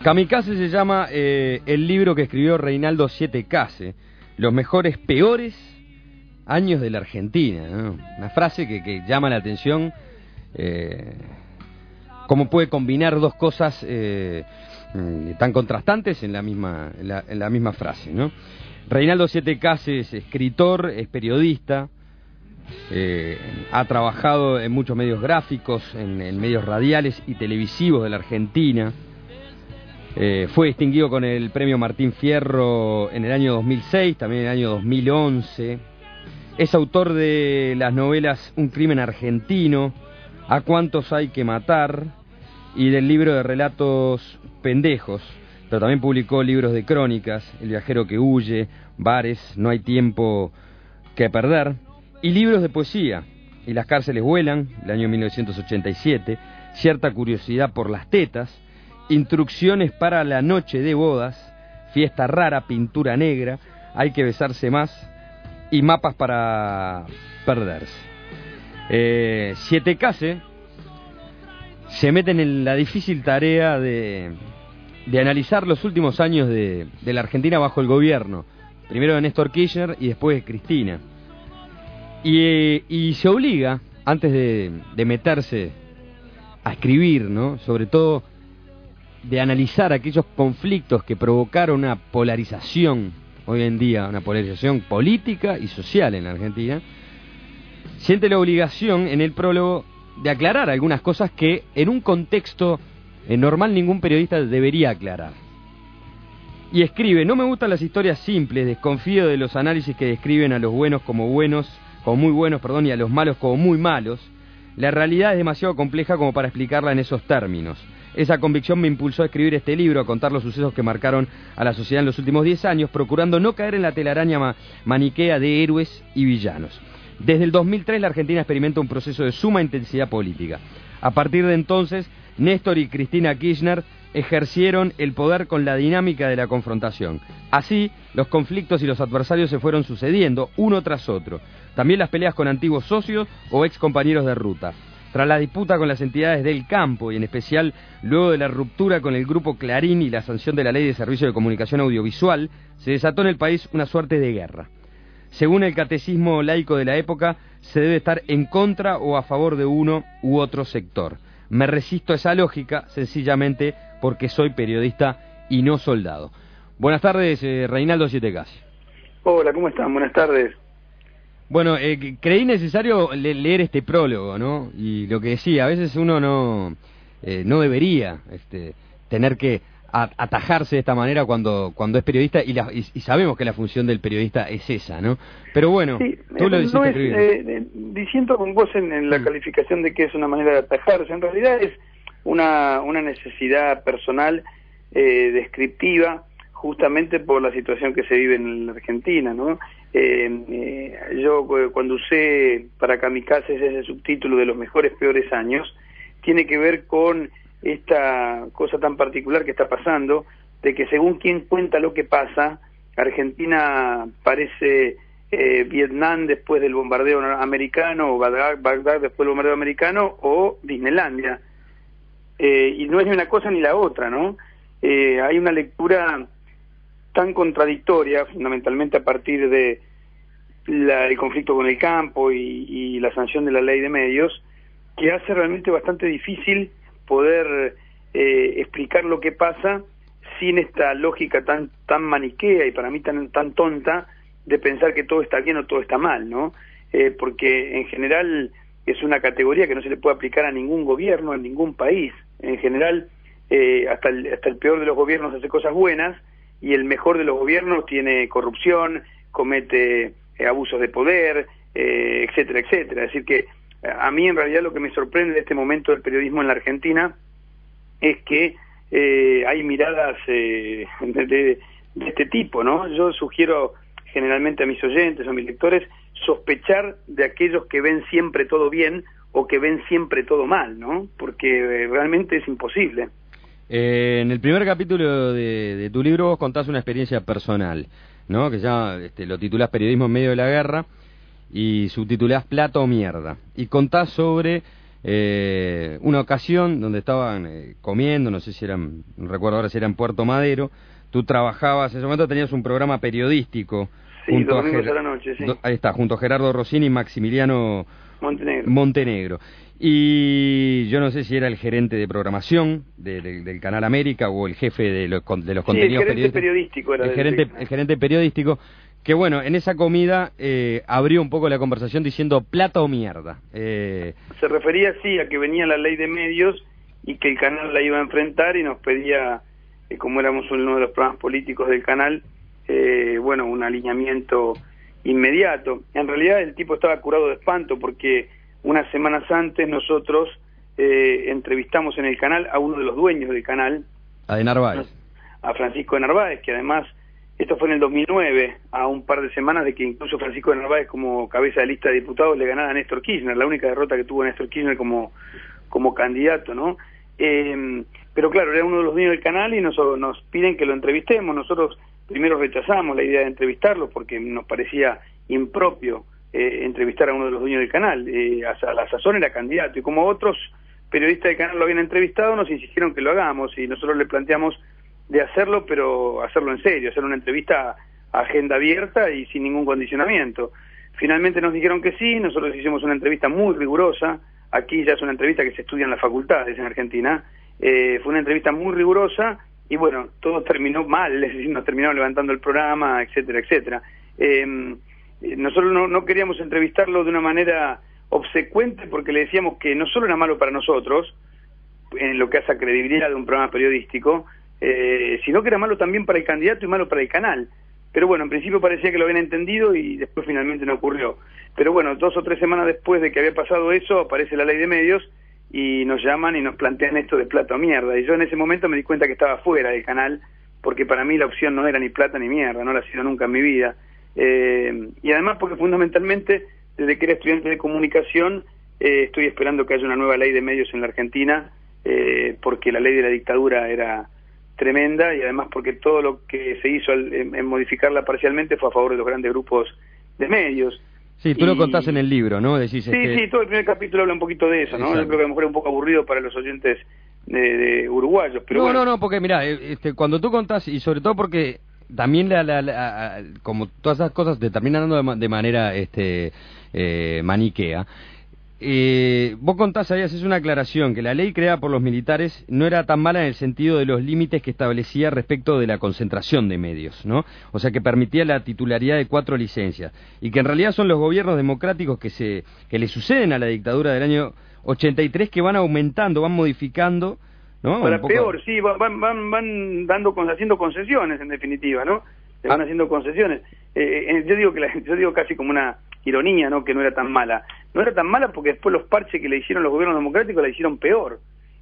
Kamikaze se llama el libro que escribió Reinaldo Siete Case, los mejores, peores años de la Argentina, ¿no? Una frase que llama la atención, cómo puede combinar dos cosas tan contrastantes en la misma frase, ¿no? Reinaldo Siete Case es escritor, es periodista, ha trabajado en muchos medios gráficos, en medios radiales y televisivos de la Argentina. Fue distinguido con el premio Martín Fierro en el año 2006, también en el año 2011. Es autor de las novelas Un crimen argentino, A cuántos hay que matar, y del libro de relatos Pendejos, pero también publicó libros de crónicas, El viajero que huye, Bares, No hay tiempo que perder, y libros de poesía, Y las cárceles vuelan, el año 1987, Cierta curiosidad por las tetas, Instrucciones para la noche de bodas, Fiesta rara, Pintura negra, Hay que besarse más, y Mapas para perderse. Siete Case se meten en la difícil tarea de analizar los últimos años de la Argentina bajo el gobierno, primero de Néstor Kirchner y después de Cristina. Y se obliga, antes de meterse a escribir, ¿no?, sobre todo de analizar aquellos conflictos que provocaron una polarización hoy en día, una polarización política y social en la Argentina, siente la obligación en el prólogo de aclarar algunas cosas que en un contexto normal ningún periodista debería aclarar. Y escribe: no me gustan las historias simples, desconfío de los análisis que describen a los buenos como muy buenos, y a los malos como muy malos. La realidad es demasiado compleja como para explicarla en esos términos. Esa convicción me impulsó a escribir este libro, a contar los sucesos que marcaron a la sociedad en los últimos 10 años, procurando no caer en la telaraña maniquea de héroes y villanos. Desde el 2003 la Argentina experimenta un proceso de suma intensidad política. A partir de entonces, Néstor y Cristina Kirchner ejercieron el poder con la dinámica de la confrontación. Así, los conflictos y los adversarios se fueron sucediendo uno tras otro. También las peleas con antiguos socios o ex compañeros de ruta. Tras la disputa con las entidades del campo, y en especial luego de la ruptura con el grupo Clarín y la sanción de la Ley de Servicio de Comunicación Audiovisual, se desató en el país una suerte de guerra. Según el catecismo laico de la época, se debe estar en contra o a favor de uno u otro sector. Me resisto a esa lógica, sencillamente porque soy periodista y no soldado. Buenas tardes, Reinaldo Siete Case. Hola, ¿cómo están? Buenas tardes. Bueno, creí necesario leer este prólogo, ¿no? Y lo que decía, a veces uno no debería tener que atajarse de esta manera cuando es periodista, y sabemos que la función del periodista es esa, ¿no? Pero bueno, sí, tú lo hiciste escribir. Diciendo con vos en la calificación de que es una manera de atajarse, en realidad es una necesidad personal, descriptiva, justamente por la situación que se vive en la Argentina, ¿no? Yo cuando usé para Kamikaze ese subtítulo de los mejores, peores años, tiene que ver con esta cosa tan particular que está pasando, de que según quien cuenta lo que pasa, Argentina parece Vietnam después del bombardeo americano, o Bagdad después del bombardeo americano, o Disneylandia. Y no es ni una cosa ni la otra, ¿no? Hay una lectura tan contradictoria, fundamentalmente a partir de el conflicto con el campo y la sanción de la ley de medios, que hace realmente bastante difícil poder explicar lo que pasa sin esta lógica tan maniquea y para mí tan tonta de pensar que todo está bien o todo está mal, ¿no? Porque en general es una categoría que no se le puede aplicar a ningún gobierno, en ningún país. En general, hasta el peor de los gobiernos hace cosas buenas, y el mejor de los gobiernos tiene corrupción, comete abusos de poder, etcétera, etcétera. Es decir que a mí en realidad lo que me sorprende de este momento del periodismo en la Argentina es que hay miradas de este tipo, ¿no? Yo sugiero generalmente a mis oyentes, a mis lectores, sospechar de aquellos que ven siempre todo bien o que ven siempre todo mal, ¿no? Porque realmente es imposible. En el primer capítulo de tu libro vos contás una experiencia personal, ¿no? Que ya lo titulás Periodismo en medio de la guerra y subtitulás Plata o mierda. Y contás sobre una ocasión donde estaban comiendo, no sé si eran, no recuerdo ahora si era en Puerto Madero, tú trabajabas, en ese momento tenías un programa periodístico. Sí, junto a la noche, sí. Ahí está, junto a Gerardo Rossini y Maximiliano Montenegro. Y yo no sé si era el gerente de programación del Canal América o el jefe de los contenidos periodístico era el gerente periodístico, que bueno, en esa comida abrió un poco la conversación diciendo plata o mierda. Se refería, sí, a que venía la ley de medios y que el canal la iba a enfrentar y nos pedía, como éramos uno de los programas políticos del canal, bueno, un alineamiento inmediato. En realidad el tipo estaba curado de espanto porque unas semanas antes nosotros entrevistamos en el canal a uno de los dueños del canal, a de Narváez, a Francisco de Narváez, que además, esto fue en el 2009, a un par de semanas de que incluso Francisco de Narváez, como cabeza de lista de diputados, le ganara a Néstor Kirchner, la única derrota que tuvo Néstor Kirchner como candidato, ¿no? Pero claro, era uno de los dueños del canal y nos piden que lo entrevistemos. Nosotros primero rechazamos la idea de entrevistarlo porque nos parecía impropio entrevistar a uno de los dueños del canal. A la sazón era candidato y como otros periodistas del canal lo habían entrevistado, nos insistieron que lo hagamos y nosotros le planteamos de hacerlo, pero hacerlo en serio, hacer una entrevista a agenda abierta y sin ningún condicionamiento. Finalmente nos dijeron que sí, nosotros hicimos una entrevista muy rigurosa. Aquí ya es una entrevista que se estudia en las facultades en Argentina. Fue una entrevista muy rigurosa y bueno, todo terminó mal, es decir, nos terminaron levantando el programa, etcétera, etcétera. Nosotros no queríamos entrevistarlo de una manera obsecuente porque le decíamos que no solo era malo para nosotros, en lo que hace a credibilidad de un programa periodístico, sino que era malo también para el candidato y malo para el canal. Pero bueno, en principio parecía que lo habían entendido y después finalmente no ocurrió. Pero bueno, 2 o 3 semanas después de que había pasado eso, aparece la ley de medios y nos llaman y nos plantean esto de plata o mierda. Y yo en ese momento me di cuenta que estaba fuera del canal, porque para mí la opción no era ni plata ni mierda, no la ha sido nunca en mi vida. Y además porque fundamentalmente, desde que era estudiante de comunicación, estoy esperando que haya una nueva ley de medios en la Argentina, porque la ley de la dictadura era tremenda y además porque todo lo que se hizo en modificarla parcialmente fue a favor de los grandes grupos de medios. Sí, tú lo contás en el libro, ¿no? Decís, sí, todo el primer capítulo habla un poquito de eso, ¿no? Exacto. Yo creo que a lo mejor es un poco aburrido para los oyentes de uruguayos, pero bueno. No, porque mirá, cuando tú contás, y sobre todo porque también como todas esas cosas te terminan dando de manera maniquea, vos contás ahí, haces una aclaración, que la ley creada por los militares no era tan mala en el sentido de los límites que establecía respecto de la concentración de medios, ¿no? O sea, que permitía la titularidad de 4 licencias, y que en realidad son los gobiernos democráticos que le suceden a la dictadura del año 83 que van aumentando, van modificando, ¿no? Para peor, sí, van haciendo concesiones en definitiva, ¿no? Se van haciendo concesiones. Yo digo casi como una ironía, ¿no? Que no era tan mala. No era tan mala porque después los parches que le hicieron los gobiernos democráticos la hicieron peor.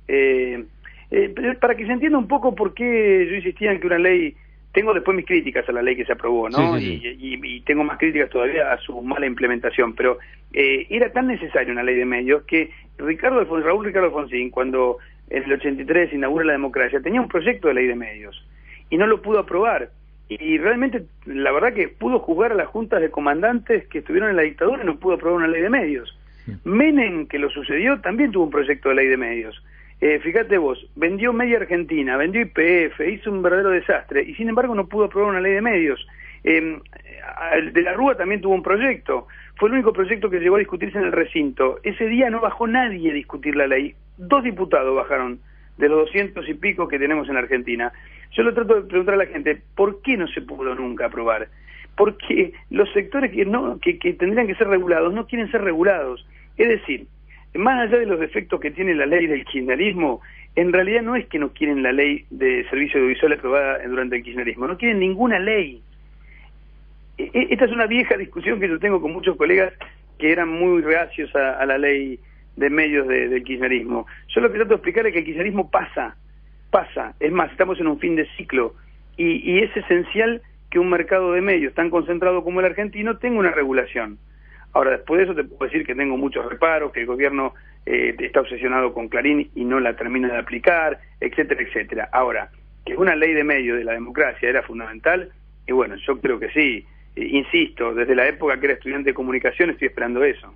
Para que se entienda un poco por qué yo insistía en que una ley... Tengo después mis críticas a la ley que se aprobó, ¿no? Sí. Y tengo más críticas todavía a su mala implementación, pero era tan necesaria una ley de medios que Raúl Ricardo Alfonsín, cuando en el 83 inaugura la democracia, tenía un proyecto de ley de medios y no lo pudo aprobar. Y realmente, la verdad que pudo juzgar a las juntas de comandantes que estuvieron en la dictadura y no pudo aprobar una ley de medios. Sí. Menem, que lo sucedió, también tuvo un proyecto de ley de medios. Fíjate vos, vendió Media Argentina, vendió YPF, hizo un verdadero desastre y sin embargo no pudo aprobar una ley de medios. De la Rúa también tuvo un proyecto, fue el único proyecto que llegó a discutirse en el recinto. Ese día no bajó nadie a discutir la ley, 2 diputados bajaron de los 200 y pico que tenemos en Argentina. Yo lo trato de preguntar a la gente, ¿por qué no se pudo nunca aprobar? Porque los sectores que tendrían que ser regulados no quieren ser regulados. Es decir, más allá de los defectos que tiene la ley del kirchnerismo, en realidad no es que no quieren la ley de servicio audiovisual aprobada durante el kirchnerismo, no quieren ninguna ley. Esta es una vieja discusión que yo tengo con muchos colegas que eran muy reacios a la ley de medios del kirchnerismo. Yo lo que trato de explicar es que el kirchnerismo pasa, es más, estamos en un fin de ciclo y es esencial que un mercado de medios tan concentrado como el argentino tenga una regulación. Ahora, después de eso te puedo decir que tengo muchos reparos, que el gobierno está obsesionado con Clarín y no la termina de aplicar, etcétera, etcétera. Ahora, que una ley de medios de la democracia era fundamental, y bueno, yo creo que sí, insisto, desde la época que era estudiante de comunicación estoy esperando eso.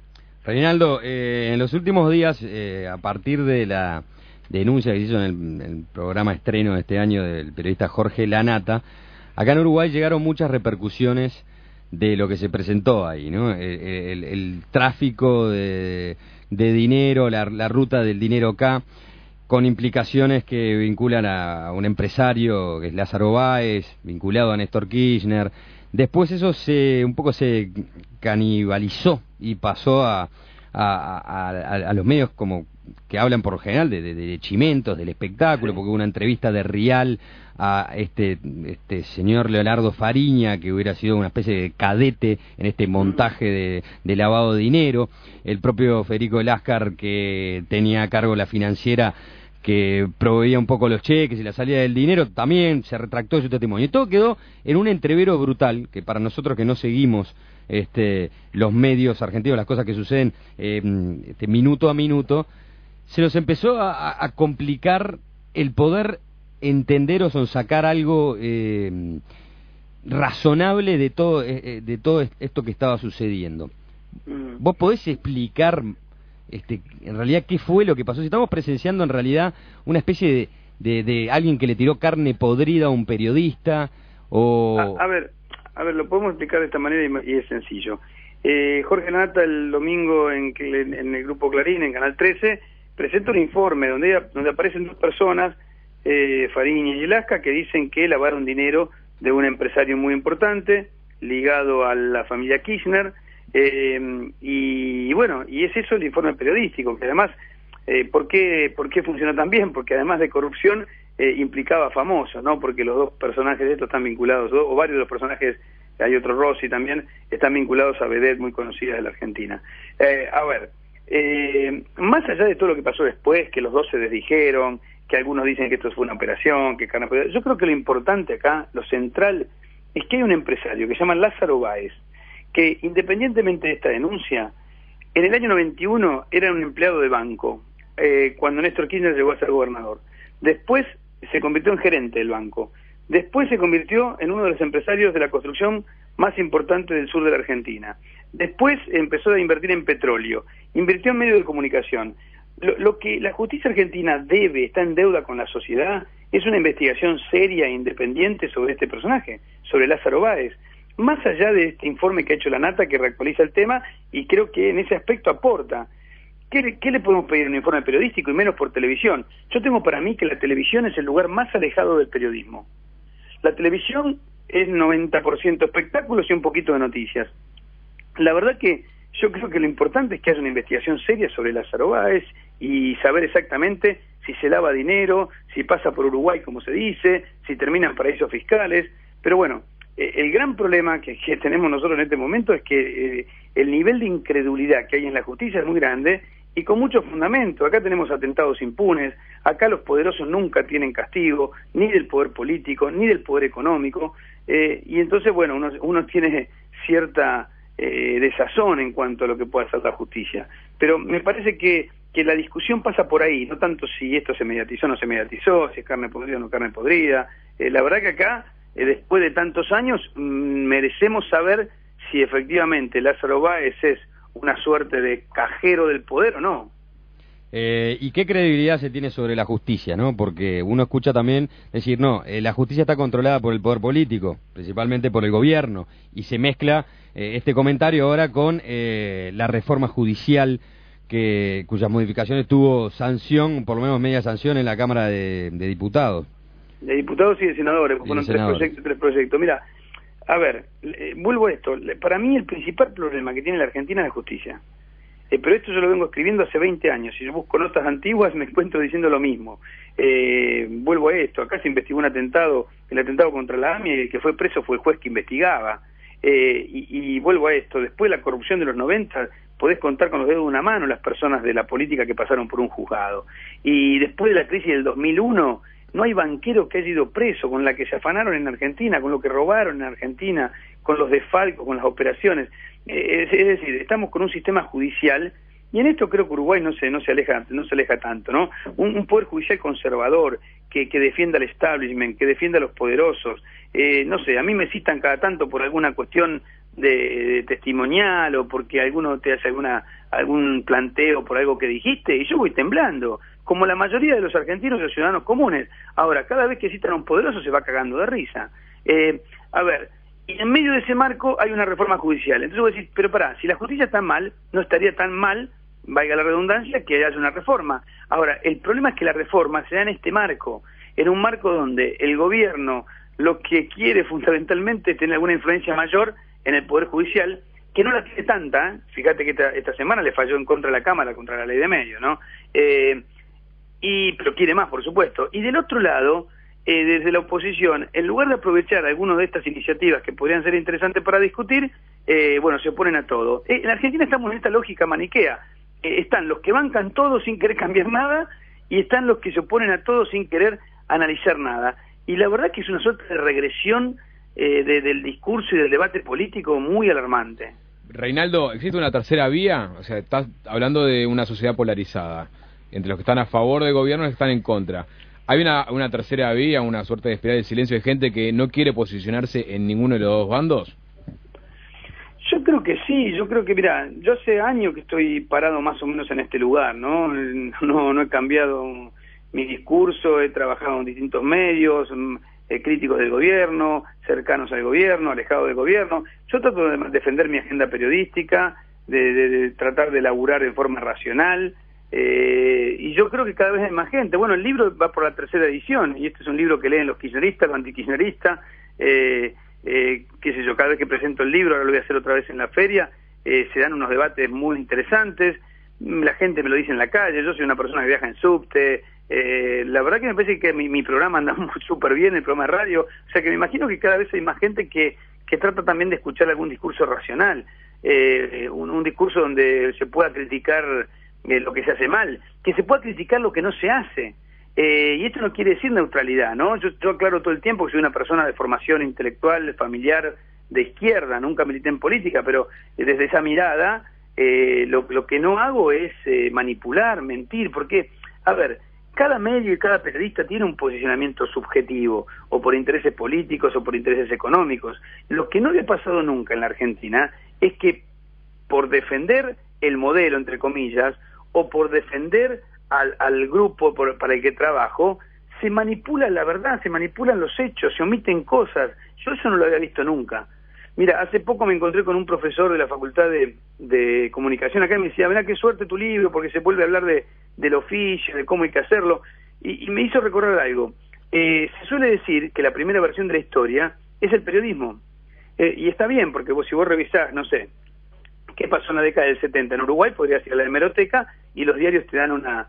Reinaldo, en los últimos días, a partir de la denuncia que se hizo en el programa estreno de este año del periodista Jorge Lanata, acá en Uruguay llegaron muchas repercusiones de lo que se presentó ahí, ¿no? El tráfico de dinero, la ruta del dinero acá, con implicaciones que vinculan a un empresario que es Lázaro Báez, vinculado a Néstor Kirchner. Después eso un poco se canibalizó y pasó a los medios como que hablan por lo general de chimentos, del espectáculo, porque hubo una entrevista de Rial a este señor Leonardo Fariña, que hubiera sido una especie de cadete en este montaje de lavado de dinero. El propio Federico Eláscar, que tenía a cargo la financiera que proveía un poco los cheques y la salida del dinero, también se retractó de su testimonio. Y todo quedó en un entrevero brutal, que para nosotros que no seguimos los medios argentinos, las cosas que suceden minuto a minuto, se nos empezó a complicar el poder entender o sonsacar algo razonable de todo esto que estaba sucediendo. ¿Vos podés explicar en realidad qué fue lo que pasó? Si estamos presenciando en realidad una especie de alguien que le tiró carne podrida a un periodista, o... A ver, lo podemos explicar de esta manera y es sencillo. Jorge Lanata el domingo en el Grupo Clarín, en Canal 13, presenta un informe donde aparecen dos personas, Fariña y Eláscar, que dicen que lavaron dinero de un empresario muy importante, ligado a la familia Kirchner, y bueno, y es eso el informe periodístico, que además, ¿por qué funcionó tan bien? Porque además de corrupción, implicaba famosos, ¿no? Porque los dos personajes de estos están vinculados, o varios de los personajes, hay otro Rossi también, están vinculados a vedettes muy conocidas de la Argentina. Más allá de todo lo que pasó después, que los dos se desdijeron, que algunos dicen que esto fue una operación, que carne podrida, yo creo que lo importante acá, lo central, es que hay un empresario que se llama Lázaro Báez, que independientemente de esta denuncia, en el año 91 era un empleado de banco, cuando Néstor Kirchner llegó a ser gobernador. Después se convirtió en gerente del banco. Después se convirtió en uno de los empresarios de la construcción más importante del sur de la Argentina. Después empezó a invertir en petróleo, invirtió en medios de comunicación. Lo que la justicia argentina está en deuda con la sociedad, es una investigación seria e independiente sobre este personaje, sobre Lázaro Báez. Más allá de este informe que ha hecho Lanata, que reactualiza el tema, y creo que en ese aspecto aporta. ¿Qué le podemos pedir? Un informe periodístico y menos por televisión. Yo tengo para mí que la televisión es el lugar más alejado del periodismo. La televisión es 90% espectáculos y un poquito de noticias. La verdad que yo creo que lo importante es que haya una investigación seria sobre Lázaro Báez y saber exactamente si se lava dinero, si pasa por Uruguay como se dice, si termina en paraísos fiscales. Pero bueno, el gran problema que tenemos nosotros en este momento es que el nivel de incredulidad que hay en la justicia es muy grande y con mucho fundamento. Acá tenemos atentados impunes, acá los poderosos nunca tienen castigo, ni del poder político, ni del poder económico, y entonces, bueno, uno tiene cierta desazón en cuanto a lo que puede hacer la justicia. Pero me parece que la discusión pasa por ahí, no tanto si esto se mediatizó o no se mediatizó, si es carne podrida o no carne podrida. La verdad que acá, después de tantos años, merecemos saber si efectivamente Lázaro Báez es una suerte de cajero del poder o no. ¿Y qué credibilidad se tiene sobre la justicia, no? Porque uno escucha también decir, no, la justicia está controlada por el poder político, principalmente por el gobierno, y se mezcla este comentario ahora con la reforma judicial cuyas modificaciones tuvo sanción, por lo menos media sanción en la Cámara de Diputados. De diputados y de senadores, fueron tres proyectos. Mira, a ver, vuelvo a esto. Para mí el principal problema que tiene la Argentina es la justicia. Pero esto yo lo vengo escribiendo hace 20 años. Si yo busco notas antiguas me encuentro diciendo lo mismo. Vuelvo a esto. Acá se investigó un atentado, el atentado contra la AMI, y el que fue preso fue el juez que investigaba. Y vuelvo a esto. Después de la corrupción de los 90, podés contar con los dedos de una mano las personas de la política que pasaron por un juzgado. Y después de la crisis del 2001... no hay banquero que haya ido preso, con la que se afanaron en Argentina, con lo que robaron en Argentina, con los desfalcos, con las operaciones. Es decir, estamos con un sistema judicial, y en esto creo que Uruguay no se aleja tanto, ¿no? Un poder judicial conservador, que defienda el establishment, que defienda a los poderosos. No sé, a mí me citan cada tanto por alguna cuestión de testimonial o porque alguno te hace algún planteo por algo que dijiste, y yo voy temblando, como la mayoría de los argentinos y los ciudadanos comunes. Ahora, cada vez que citan a un poderoso se va cagando de risa. A ver, y en medio de ese marco hay una reforma judicial. Entonces voy a decir, pero pará, si la justicia está mal, no estaría tan mal, valga la redundancia, que haya una reforma. Ahora, el problema es que la reforma se da en este marco, en un marco donde el gobierno lo que quiere fundamentalmente es tener alguna influencia mayor en el Poder Judicial, que no la tiene tanta, fíjate que esta semana le falló en contra de la Cámara, contra la ley de medios, ¿no? Pero quiere más, por supuesto. Y del otro lado, desde la oposición, en lugar de aprovechar algunas de estas iniciativas que podrían ser interesantes para discutir, bueno, se oponen a todo. En Argentina estamos en esta lógica maniquea. Están los que bancan todo sin querer cambiar nada, y están los que se oponen a todo sin querer analizar nada. Y la verdad que es una suerte de regresión del discurso y del debate político muy alarmante. Reinaldo, ¿existe una tercera vía? O sea, estás hablando de una sociedad polarizada, entre los que están a favor del gobierno y los que están en contra. ¿Hay una tercera vía, una suerte de espiral de silencio de gente que no quiere posicionarse en ninguno de los dos bandos? Yo creo que sí, yo creo que, mira, yo hace años que estoy parado más o menos en este lugar, ¿no? No he cambiado mi discurso, he trabajado en distintos medios, críticos del gobierno, cercanos al gobierno, alejados del gobierno. Yo trato de defender mi agenda periodística, de tratar de laburar en forma racional, y yo creo que cada vez hay más gente. Bueno, el libro va por la tercera edición, y este es un libro que leen los kirchneristas, los antikirchneristas, qué sé yo, cada vez que presento el libro, ahora lo voy a hacer otra vez en la feria, se dan unos debates muy interesantes, la gente me lo dice en la calle, yo soy una persona que viaja en subte, la verdad que me parece que mi programa anda súper bien, el programa de radio, o sea que me imagino que cada vez hay más gente que trata también de escuchar algún discurso racional, un discurso donde se pueda criticar lo que se hace mal, que se pueda criticar lo que no se hace. Y esto no quiere decir neutralidad, ¿no? Yo aclaro todo el tiempo que soy una persona de formación intelectual, familiar, de izquierda, nunca milité en política, pero desde esa mirada lo que no hago es manipular, mentir, porque, a ver, cada medio y cada periodista tiene un posicionamiento subjetivo, o por intereses políticos o por intereses económicos. Lo que no le ha pasado nunca en la Argentina es que por defender el modelo, entre comillas, o por defender al grupo para el que trabajo, se manipula la verdad, se manipulan los hechos, se omiten cosas. Yo eso no lo había visto nunca. Mira, hace poco me encontré con un profesor de la Facultad de Comunicación acá y me decía, mirá qué suerte tu libro, porque se vuelve a hablar del oficio, de cómo hay que hacerlo, y me hizo recordar algo. Se suele decir que la primera versión de la historia es el periodismo, y está bien, porque si vos revisás, no sé, qué pasó en la década del 70 en Uruguay, podrías ir a la hemeroteca y los diarios te dan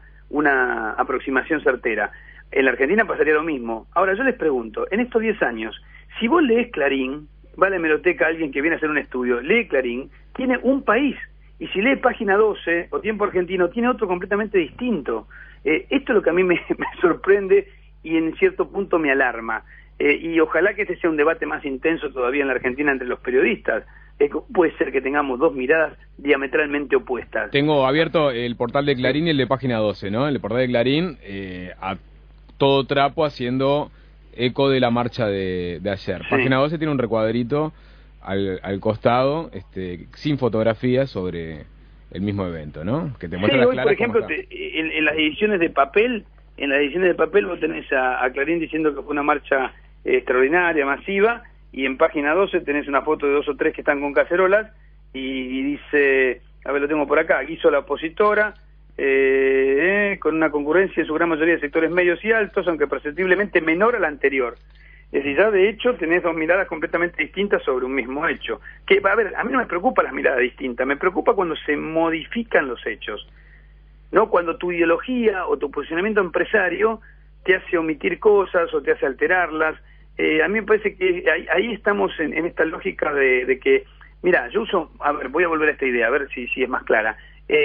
una aproximación certera. En la Argentina pasaría lo mismo. Ahora yo les pregunto, en estos 10 años, si vos lees Clarín, va a la hemeroteca alguien que viene a hacer un estudio, lee Clarín, tiene un país, y si lee Página 12 o Tiempo Argentino, tiene otro completamente distinto. Esto es lo que a mí me sorprende y en cierto punto me alarma. Y ojalá que este sea un debate más intenso todavía en la Argentina entre los periodistas. ¿Cómo puede ser que tengamos dos miradas diametralmente opuestas? Tengo abierto el portal de Clarín y el de Página 12, ¿no? El portal de Clarín a todo trapo haciendo eco de la marcha de ayer. Sí. Página 12 tiene un recuadrito al costado, sin fotografías sobre el mismo evento, ¿no? Que te muestra sí, las hoy, por ejemplo, en las ediciones de papel, vos tenés a Clarín diciendo que fue una marcha extraordinaria, masiva, y en Página 12 tenés una foto de 2 o 3 que están con cacerolas, y dice, a ver, lo tengo por acá, Guiso la opositora, con una concurrencia en su gran mayoría de sectores medios y altos, aunque perceptiblemente menor a la anterior. Es decir, ya de hecho tenés dos miradas completamente distintas sobre un mismo hecho. Que, a ver, a mí no me preocupa las miradas distintas, me preocupa cuando se modifican los hechos, ¿no? Cuando tu ideología o tu posicionamiento empresario te hace omitir cosas o te hace alterarlas. A mí me parece que ahí estamos en esta lógica de que, mira, yo uso, a ver, voy a volver a esta idea, a ver si es más clara.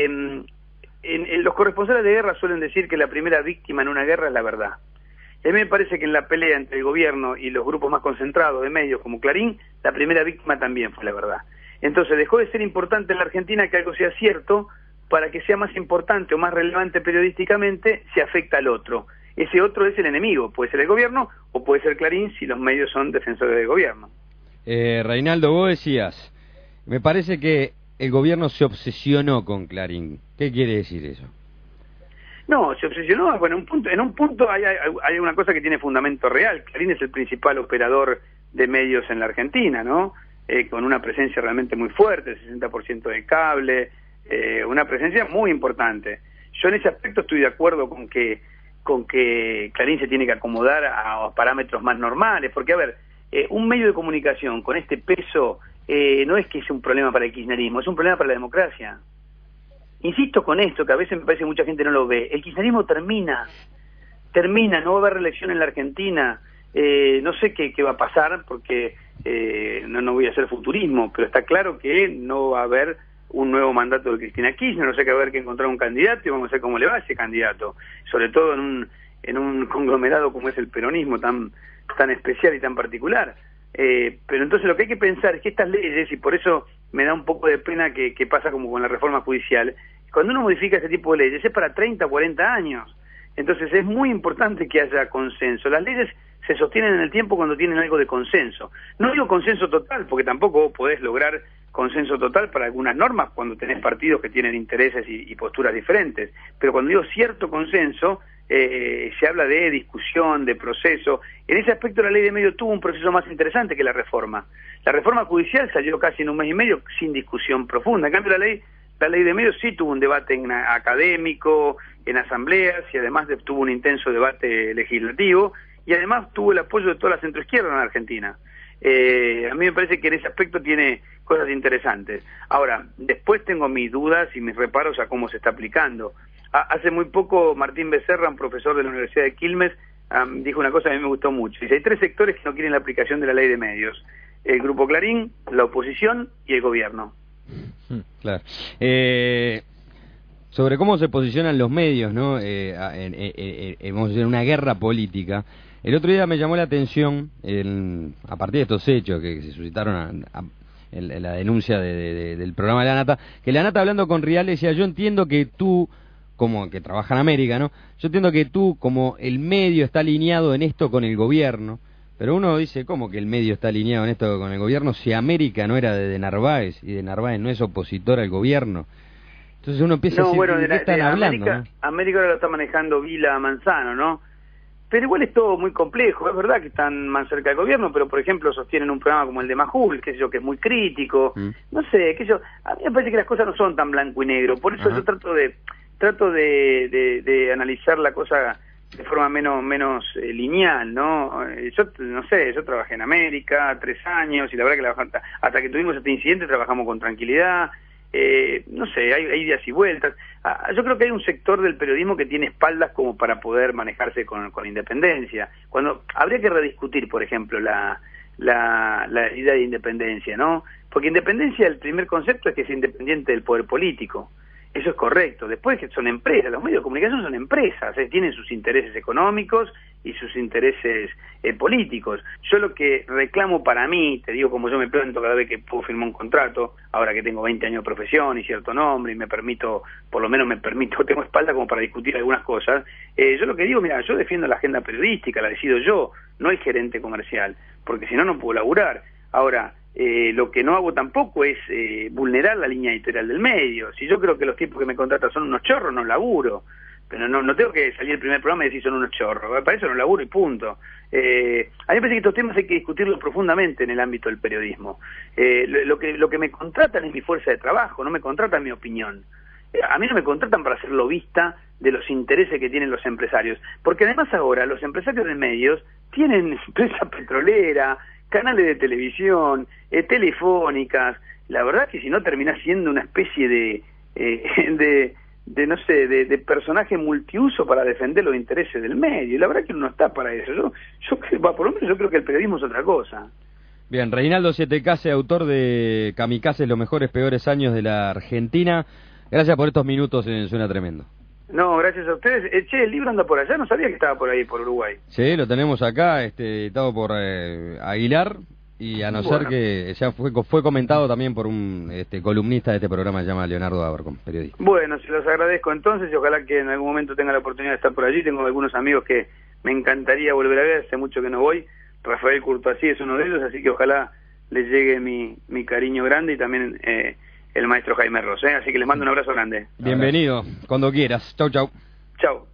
Los corresponsales de guerra suelen decir que la primera víctima en una guerra es la verdad. A mí me parece que en la pelea entre el gobierno y los grupos más concentrados de medios como Clarín, la primera víctima también fue la verdad. Entonces dejó de ser importante en la Argentina que algo sea cierto, para que sea más importante o más relevante periodísticamente, se afecta al otro. Ese otro es el enemigo, puede ser el gobierno o puede ser Clarín si los medios son defensores del gobierno. Reinaldo, vos decías, Me parece que el gobierno se obsesionó con Clarín. ¿Qué quiere decir eso? No, se obsesionó, bueno, en un punto hay una cosa que tiene fundamento real. Clarín es el principal operador de medios en la Argentina, ¿no? Con una presencia realmente muy fuerte, el 60% de cable, una presencia muy importante. Yo en ese aspecto estoy de acuerdo con que Clarín se tiene que acomodar a parámetros más normales, porque a ver, un medio de comunicación con este peso no es que sea un problema para el kirchnerismo, es un problema para la democracia. Insisto con esto, que a veces me parece que mucha gente no lo ve. El kirchnerismo termina, no va a haber reelección en la Argentina. No sé qué va a pasar, porque no voy a hacer futurismo, pero está claro que no va a haber un nuevo mandato de Cristina Kirchner, no sé que va a haber que encontrar un candidato y vamos a ver cómo le va a ese candidato, sobre todo en un conglomerado como es el peronismo, tan especial y tan particular. Pero entonces lo que hay que pensar es que estas leyes, y por eso me da un poco de pena que pasa como con la reforma judicial, cuando uno modifica ese tipo de leyes es para 30 o 40 años, entonces es muy importante que haya consenso. Las leyes se sostienen en el tiempo cuando tienen algo de consenso. No digo consenso total, porque tampoco podés lograr consenso total para algunas normas cuando tenés partidos que tienen intereses y posturas diferentes, pero cuando digo cierto consenso, se habla de discusión, de proceso. En ese aspecto la ley de medios tuvo un proceso más interesante que la reforma. La reforma judicial salió casi en un mes y medio sin discusión profunda. En cambio la ley de medios sí tuvo un debate académico, en asambleas, y además tuvo un intenso debate legislativo, y además tuvo el apoyo de toda la centroizquierda en la Argentina. A mí me parece que en ese aspecto tiene cosas interesantes. Ahora, después tengo mis dudas y mis reparos a cómo se está aplicando. Hace muy poco Martín Becerra, un profesor de la Universidad de Quilmes, dijo una cosa que a mí me gustó mucho. Dice, hay 3 sectores que no quieren la aplicación de la ley de medios: el Grupo Clarín, la oposición y el gobierno. Claro. Sobre cómo se posicionan los medios, ¿no? En una guerra política. El otro día me llamó la atención, a partir de estos hechos que se suscitaron en la denuncia del programa de la Nata, que la Nata, hablando con Rial, decía: yo entiendo que tú, como que trabaja en América, ¿no? Yo entiendo que tú, como el medio está alineado en esto con el gobierno, pero uno dice, ¿cómo que el medio está alineado en esto con el gobierno si América no era de Narváez y de Narváez no es opositor al gobierno? Entonces uno empieza a decir, bueno, ¿de qué están hablando? América ahora lo está manejando Vila Manzano, ¿no? Pero igual es todo muy complejo. Es verdad que están más cerca del gobierno, pero por ejemplo sostienen un programa como el de Majul, que es muy crítico. No sé, a mí me parece que las cosas no son tan blanco y negro. Por eso yo trato de analizar la cosa de forma menos lineal, ¿no? Yo no sé, yo trabajé en América 3 años y la verdad que hasta que tuvimos este incidente trabajamos con tranquilidad. No sé, hay idas y vueltas. Yo creo que hay un sector del periodismo que tiene espaldas como para poder manejarse con independencia. Cuando habría que rediscutir, por ejemplo, la idea de independencia, ¿no? Porque independencia, el primer concepto es que es independiente del poder político. Eso es correcto. Después, que son empresas, los medios de comunicación son empresas, tienen sus intereses económicos y sus intereses políticos. Yo lo que reclamo para mí, te digo como yo me planto cada vez que puedo firmar un contrato, ahora que tengo 20 años de profesión y cierto nombre y tengo espalda como para discutir algunas cosas, yo lo que digo, mira, yo defiendo la agenda periodística, la decido yo, no el gerente comercial, porque si no, no puedo laburar. Ahora, lo que no hago tampoco es vulnerar la línea editorial del medio. Si yo creo que los tipos que me contratan son unos chorros, no laburo. Pero no tengo que salir el primer programa y decir son unos chorros. Para eso no laburo y punto. A mí me parece que estos temas hay que discutirlos profundamente en el ámbito del periodismo. Lo que me contratan es mi fuerza de trabajo, no me contratan mi opinión. A mí no me contratan para ser lobista de los intereses que tienen los empresarios. Porque además ahora los empresarios de medios tienen empresa petrolera, canales de televisión, telefónicas. La verdad que si no terminás siendo una especie de personaje multiuso para defender los intereses del medio. Y la verdad que uno no está para eso. Por lo menos yo creo que el periodismo es otra cosa. Bien, Reinaldo Sietecase, autor de Kamikazes, los mejores peores años de la Argentina. Gracias por estos minutos en Suena Tremendo. No, gracias a ustedes. El libro anda por allá, no sabía que estaba por ahí, por Uruguay. Sí, lo tenemos acá, editado por Aguilar, y a no ser que ya fue comentado también por un columnista de este programa, se llama Leonardo Abercom, periodista. Bueno, se los agradezco entonces y ojalá que en algún momento tenga la oportunidad de estar por allí. Tengo algunos amigos que me encantaría volver a ver, hace mucho que no voy. Rafael Curtoasí es uno de ellos, así que ojalá les llegue mi cariño grande y también el maestro Jaime Ross. Así que les mando un abrazo grande. Bienvenido, cuando quieras. Chau, chau. Chau.